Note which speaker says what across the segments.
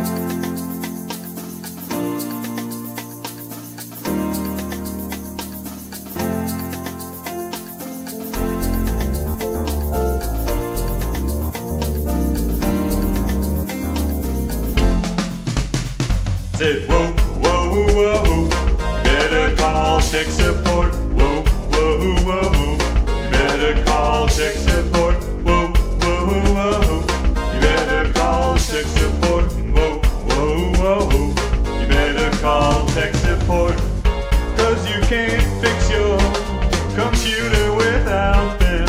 Speaker 1: Said, whoa, whoa, whoa, better call tech support. Whoa, whoa, whoa, better call tech support. Whoa, whoa, whoa, you better call tech support. Whoa, whoa, whoa, you better call tech support. 'Cause you can't fix your computer without them.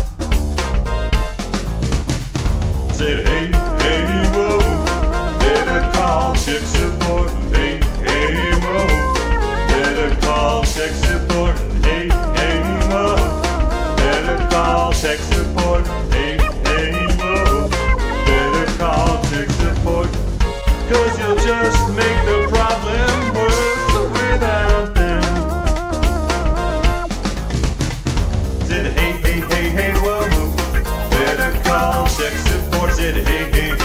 Speaker 1: Said, hey, hey, whoa, better call tech support. Hey, hey, whoa, better call tech support. Hey, hey, whoa, better call tech support. Hey, hey, whoa, better call tech support. 'Cause you'll just make the problem worse without them. Said, hey, hey, hey, hey, whoa, better call tech support. Said, hey, hey,